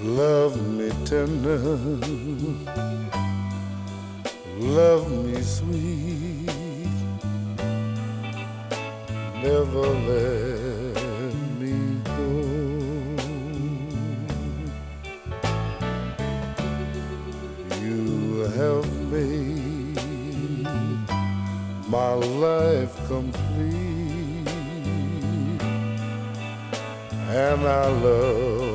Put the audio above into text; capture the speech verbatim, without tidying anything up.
Love me tender, love me sweet, never let me go. You have made my life complete, and I love